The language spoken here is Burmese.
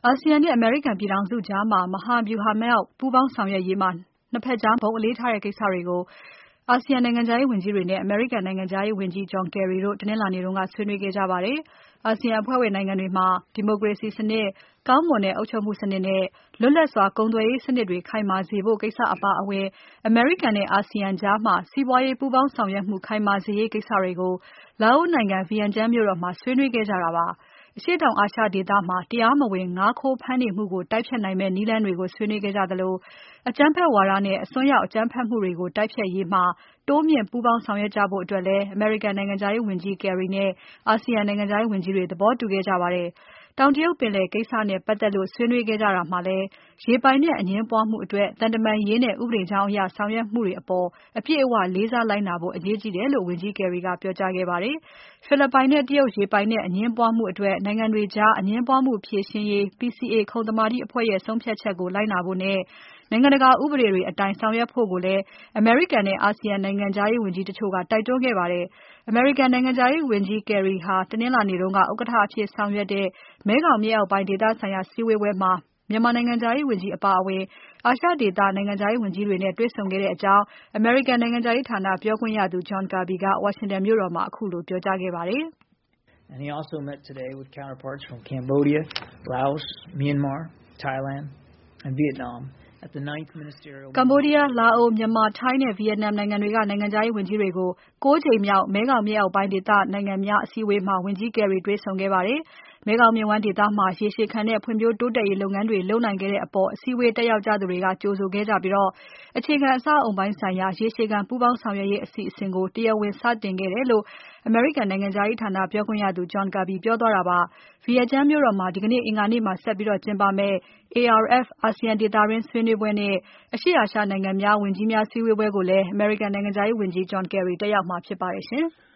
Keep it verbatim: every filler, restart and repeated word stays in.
အာဆီယံနဲ့အမေရိကန်ပြည်ထောင်စုကြားမှာ မဟာဗျူဟာမြောက်ပူးပေါင်းဆောင်ရွက်ရေးမှာ ၂ ဖက်ကြားဘုံအလေးထားတဲ့ကိစ္စတွေကို အာဆီယံနိုင်ငံခြားရေးဝန်ကြီးတွေနဲ့ အမေရိကန်နိုင်ငံခြားရေးဝန်ကြီး John Kerry တို့တနင်္လာနေ့က ဆွေးနွေးခဲ့ကြပါတယ်။ အာဆီယံအဖွဲ့ဝင်နိုင်ငံတွေမှာ ဒီမိုကရေစီစနစ်၊ ကောင်းမွန်တဲ့အုပ်ချုပ်မှုစနစ်နဲ့ လွတ်လပ်စွာကုန်သွယ်ရေးစနစ်တွေခိုင်မာစေဖို့ကိစ္စအပါအဝင် အမေရိကန်နဲ့အာဆီယံကြား စီးပွားရေးပူးပေါင်းဆောင်ရွက်မှုခိုင်မာစေရေးကိစ္စတွေကို လာအိုနိုင်ငံ Vientiane မြို့တော်မှာ ဆွေးနွေးခဲ့ကြတာပါ။ အရှေ့တောင်အာရှဒေသမှာ တရားမဝင် ငါးခိုးဖမ်းနေမှုကို တိုက်ဖျက်နိုင်မယ့်နည်းလမ်းတွေကို ဆွေးနွေးခဲ့ကြသလို အကြမ်းဖက်ဝါဒနဲ့ အစွန်းရောက်အကြမ်းဖက်မှုတွေကို တိုက်ဖျက်ရေးမှာ တိုးမြှင့်ပူးပေါင်းဆောင်ရွက်ကြဖို့အတွက်လည်း အမေရိကန်နိုင်ငံခြားရေးဝန်ကြီး Kerry နဲ့ အာဆီယံနိုင်ငံခြားရေးဝန်ကြီးတွေ သဘောတူခဲ့ကြပါတယ်။ တောင်တရုတ်ပင်လယ်ကိစ္စနဲ့ပတ်သက်လို့ ဆွေးနွေးခဲ့ကြတာမှာလည်း ရေပိုင်နက်အငြင်းပွားမှုအတွက် သံတမန်ရေးနဲ့ ဥပဒေကြောင်းအရ ဆောင်ရွက်မှုတွေအပေါ် အပြည့်အဝလေးစားလိုက်နာဖို့ အရေးကြီးတယ်လို့ ဝန်ကြီး Kerry ကပြောကြားခဲ့ပါတယ်။ ဖိလစ်ပိုင်နဲ့ တရုတ်ရေပိုင်နက်အငြင်းပွားမှုအတွက် နိုင်ငံတွေကြား အငြင်းပွားမှုဖြေရှင်းရေး P.C.A ခုံသမာဓိအဖွဲ့ရဲ့ ဆုံးဖြတ်ချက်ကိုလိုက်နာဖို့နဲ့ နိုင်ငံတကာဥပဒေတွေအတိုင်း ဆောင်ရွက်ဖို့လည်း အမေရိကန်နဲ့ အာဆီယံနိုင်ငံခြားရေးဝန်ကြီးတချို့က တိုက်တွန်းခဲ့ပါတယ်။ အမေရိကန်နိုင်ငံခြားရေးဝန်ကြီး Kerry ဟာ တနင်္လာနေ့က ဥက္ကဋ္ဌအဖြစ်ဆောင်ရွက်တဲ့ မဲခေါင်မြစ်အောက်ပိုင်းဒေသဆိုင်ရာစည်းဝေးပွဲမှာ မြန်မာနိုင်ငံခြားရေးဝန်ကြီးအပါအဝင် အာရှဒေသနိုင်ငံခြားရေးဝန်ကြီးတွေနဲ့ တွေ့ဆုံခဲ့ကြောင်း အမေရိကန်နိုင်ငံခြားရေးဌာနပြောခွင့်ရသူ John Kirby က ဝါရှင်တန်မြို့တော်မှာ ခုလိုပြောကြားခဲ့ပါတယ်။ He also met today with counterparts from Cambodia, Laos, Myanmar, Thailand and Vietnam at the ninth Ministerial Meeting. Cambodia, Laos, Myanmar, Thai နဲ့ Vietnam နိုင်ငံတွေက နိုင်ငံခြားရေးဝန်ကြီးတွေကို ၉ ကြိမ်မြောက် မဲခေါင်မြစ်အောက်ပိုင်းဒေသနိုင်ငံများအစည်းအဝေးမှာ ဝန်ကြီး Kerry တွေ့ဆုံခဲ့ပါတယ်။ မဲခေါင်မြစ်ဝှမ်းဒေသမှာ ရေရှည်ခံတဲ့ဖွံ့ဖြိုးတိုးတက်ရေးလုပ်ငန်းတွေလုပ်နိုင်ခဲ့တဲ့အပေါ် အစည်းအဝေးတက်ရောက်ကြသူတွေက ကြိုဆိုခဲ့ကြပြီး အခြေခံအဆောက်အအုံပိုင်းဆိုင်ရာ ရေရှည်ခံပူးပေါင်းဆောင်ရွက်ရေးအစီအစဉ်ကို တရားဝင်စတင်ခဲ့တယ်လို့ အမေရိကန်နိုင်ငံခြားရေးဌာနပြောခွင့်ရသူ John Kirby ပြောသွားတာပါ။ Vientiane မြို့တော်မှာ ဒီကနေ့ အင်္ဂါနေ့မှာ ဆက်ပြီးကျင်းပမယ့် A R F အာဆီယံဒေသတွင်းဆွေးနွေးပွဲနဲ့ အရှေ့အာရှနိုင်ငံများဝန်ကြီးများစည်းဝေးပွဲကိုလည်း အမေရိကန်နိုင်ငံခြားရေးဝန်ကြီး John Kerry တက်ရောက်မှာဖြစ်ပါတယ်ရှင်။